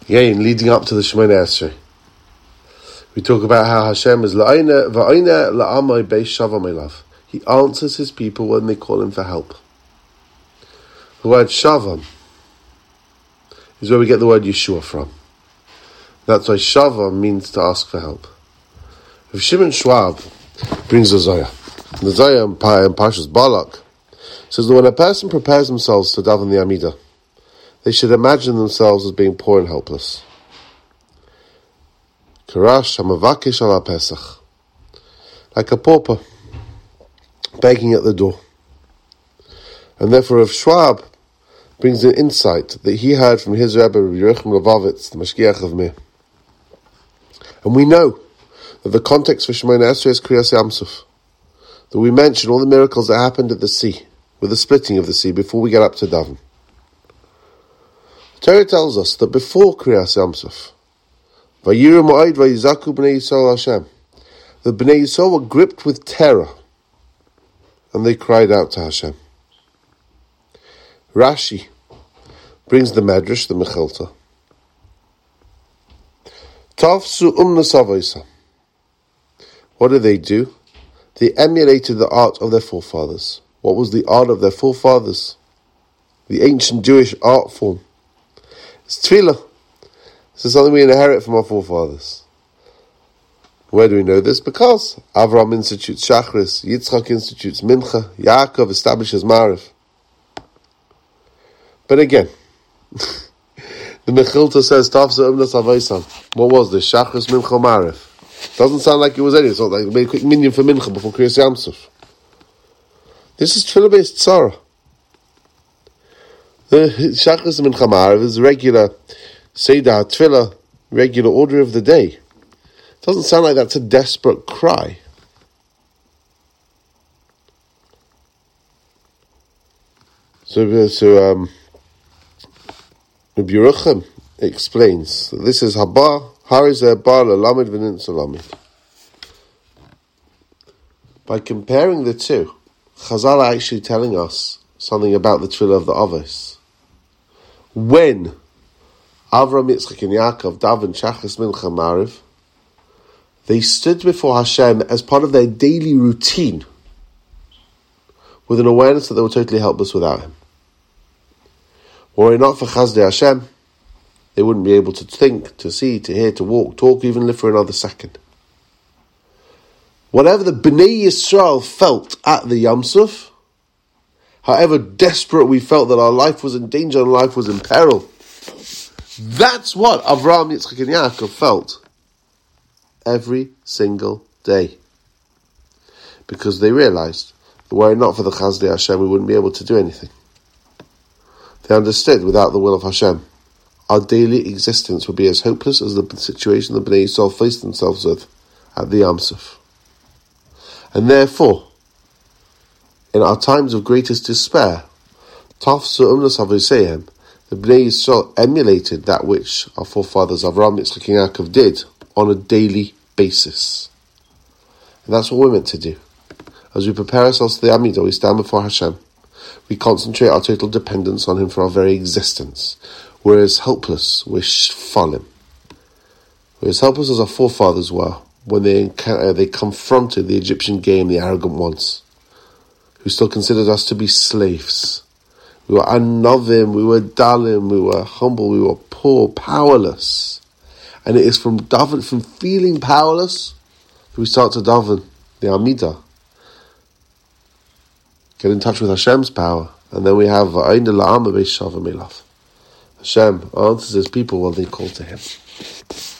Again, leading up to the Shemoneh Esrei, we talk about how Hashem is la'ayna la'amay beis shavam elav. He answers his people when they call him for help. The word shavam is where we get the word Yeshua from. That's why shavam means to ask for help. If Shimon Schwab brings a Zohar, the Zohar in Parshas Balak says that when a person prepares themselves to daven the Amidah, they should imagine themselves as being poor and helpless. Karash hamavakish ala Pesach, like a pauper begging at the door. And therefore, if Schwab brings an insight that he heard from his Rebbe, Rabbi Yerucham Levovitz, the Mashgiach of Mir. And we know that the context for Shemoneh Esrei is Kriyas Yamsuf, that we mention all the miracles that happened at the sea, with the splitting of the sea, before we get up to daven. The Torah tells us that before Kriyas Yamsuf, Vayiru Mo'ed Vayizaku Bnei Yisrael Hashem, the Bnei Yisrael were gripped with terror, and they cried out to Hashem. Rashi brings the Medrash, the Mechilta. Tafsu Savaisa. What did they do? They emulated the art of their forefathers. What was the art of their forefathers? The ancient Jewish art form. It's tefillah. This is something we inherit from our forefathers. Where do we know this? Because Avraham institutes Shachris, Yitzchak institutes Mincha, Yaakov establishes Mariv. But again, the Mechilta says, Tafsa Umnas Avaisan. What was this? Shachris, Mincha, Mariv. Doesn't sound like it was any. It's not like they made a quick minyan for Mincha before Kriyas Yamsuf. This is tefillah-based tzara. The Shachris and Mincha Mariv is regular Seder Tefillah, regular order of the day. It doesn't sound like that's a desperate cry. So Rabbi Yerucham explains that this is Haba Harizeh Bar Lalamid V'nin Salamid. By comparing the two, Chazal are actually telling us something about the Tefillah of the Avos. When Avraham, Yitzchak, and Yaakov daven Shachris Mincha Mariv, they stood before Hashem as part of their daily routine, with an awareness that they were totally helpless without Him. Were it not for Chazdei Hashem, they wouldn't be able to think, to see, to hear, to walk, talk, even live for another second. Whatever the Bnei Yisrael felt at the Yam Suf, however desperate we felt that our life was in danger and life was in peril, that's what Avraham, Yitzchak, and Yaakov felt every single day. Because they realized that were it not for the Chazdei Hashem, we wouldn't be able to do anything. They understood without the will of Hashem, our daily existence would be as hopeless as the situation the Bnei Yisrael faced themselves with at the Yam Suf. And therefore, in our times of greatest despair, Tafsu Umnas Avoseihem, the Bnei Yisrael emulated that which our forefathers Avraham, Yitzchak, and Yaakov did on a daily basis. And that's what we're meant to do. As we prepare ourselves to the Amidah, we stand before Hashem. We concentrate our total dependence on Him for our very existence. We're as helpless, we're shfalim. We're as helpless as our forefathers were when they confronted the Egyptian game, the arrogant ones, who still considered us to be slaves. We were anovim, we were dalim, we were humble, we were poor, powerless. And it is from feeling powerless that we start to daven the Amidah. Get in touch with Hashem's power, and then we have V'ayna la'am beis shavam elav. Hashem answers His people when they call to Him.